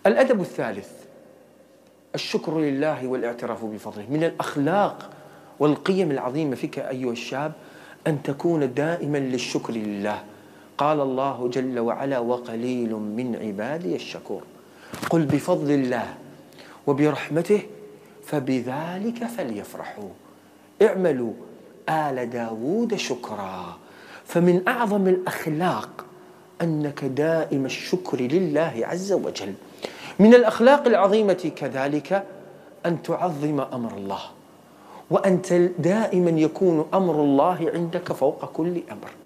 الأدب الثالث الشكر لله والاعتراف بفضله. من الأخلاق والقيم العظيمة فيك أيها الشاب أن تكون دائما للشكر لله. قال الله جل وعلا: وقليل من عبادي الشكور. قل بفضل الله وبرحمته فبذلك فليفرحوا اعملوا آل داود شكرا. فمن أعظم الأخلاق أنك دائم الشكر لله عز وجل. من الأخلاق العظيمة كذلك أن تعظم أمر الله، وأنت دائما يكون أمر الله عندك فوق كل أمر.